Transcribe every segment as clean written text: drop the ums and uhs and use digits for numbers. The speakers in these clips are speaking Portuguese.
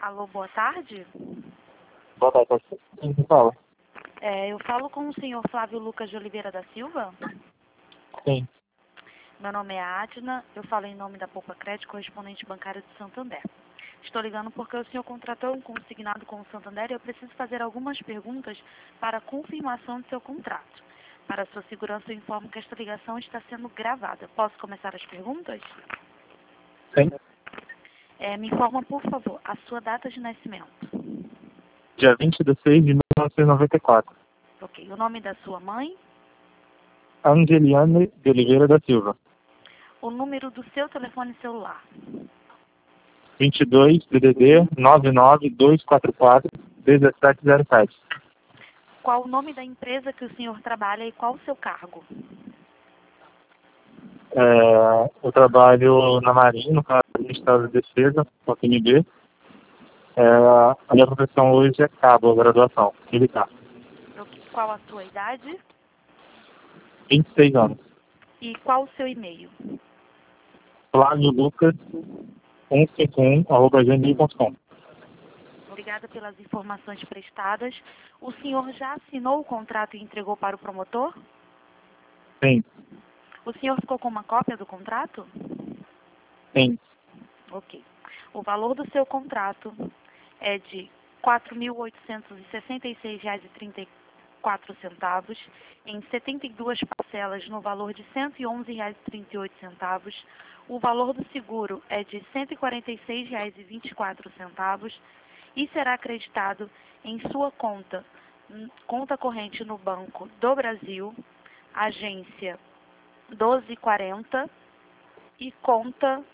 Alô, boa tarde. Boa tarde, quem fala? Eu falo com o senhor Flávio Lucas de Oliveira da Silva. Sim. Meu nome é Adna, eu falo em nome da Poupa Crédito, correspondente bancário de Santander. Estou ligando porque o senhor contratou um consignado com o Santander e eu preciso fazer algumas perguntas para a confirmação de seu contrato. Para sua segurança, eu informo que esta ligação está sendo gravada. Posso começar as perguntas? Sim. Me informa, por favor, a sua data de nascimento. Dia 20 de 6 de 1994. Ok. O nome da sua mãe? Angeliane de Oliveira da Silva. O número do seu telefone celular? 22 DDD 99244 1707. Qual o nome da empresa que o senhor trabalha e qual o seu cargo? Eu trabalho na Marinha, no caso do Ministério da Defesa, com a PNB. A minha profissão hoje é cabo, graduação militar. Ok. Qual a sua idade? 26 anos. E qual o seu e-mail? Flávio Lucas 151@gmail.com. Obrigada pelas informações prestadas. O senhor já assinou o contrato e entregou para o promotor? Sim. O senhor ficou com uma cópia do contrato? Sim. Ok. O valor do seu contrato é de R$ 4.866,34 em 72 parcelas no valor de R$ 111,38. O valor do seguro é de R$ 146,24 e será acreditado em sua conta corrente no Banco do Brasil, agência 1240 e conta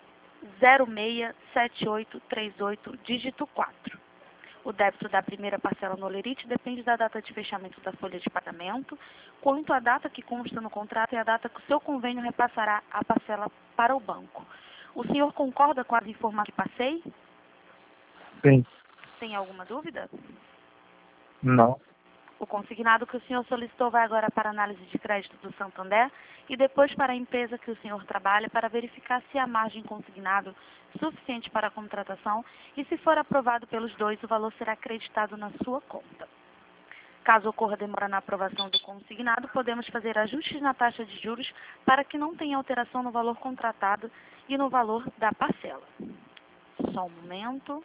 067838, dígito 4. O débito da primeira parcela no Olerite depende da data de fechamento da folha de pagamento, quanto à data que consta no contrato e a data que o seu convênio repassará a parcela para o banco. O senhor concorda com as informações que passei? Sim. Tem alguma dúvida? Não. O consignado que o senhor solicitou vai agora para a análise de crédito do Santander e depois para a empresa que o senhor trabalha para verificar se há margem consignado suficiente para a contratação e, se for aprovado pelos dois, o valor será acreditado na sua conta. Caso ocorra demora na aprovação do consignado, podemos fazer ajustes na taxa de juros para que não tenha alteração no valor contratado e no valor da parcela. Só um momento.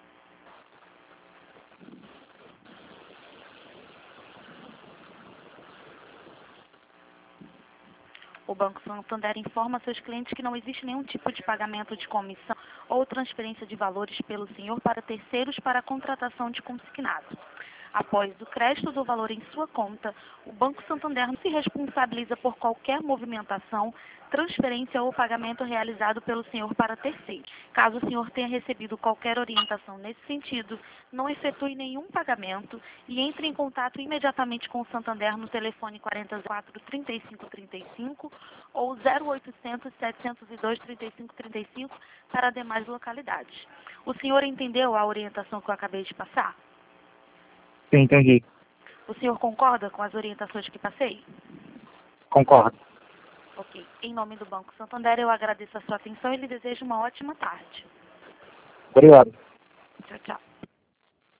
O Banco Santander informa a seus clientes que não existe nenhum tipo de pagamento de comissão ou transferência de valores pelo senhor para terceiros para a contratação de consignado. Após o crédito do valor em sua conta, o Banco Santander não se responsabiliza por qualquer movimentação, transferência ou pagamento realizado pelo senhor para terceiros. Caso o senhor tenha recebido qualquer orientação nesse sentido, não efetue nenhum pagamento e entre em contato imediatamente com o Santander no telefone 44-3535 ou 0800-702-3535 para demais localidades. O senhor entendeu a orientação que eu acabei de passar? Sim, entendi. O senhor concorda com as orientações que passei? Concordo. Ok. Em nome do Banco Santander, eu agradeço a sua atenção e lhe desejo uma ótima tarde. Obrigado. Tchau, tchau.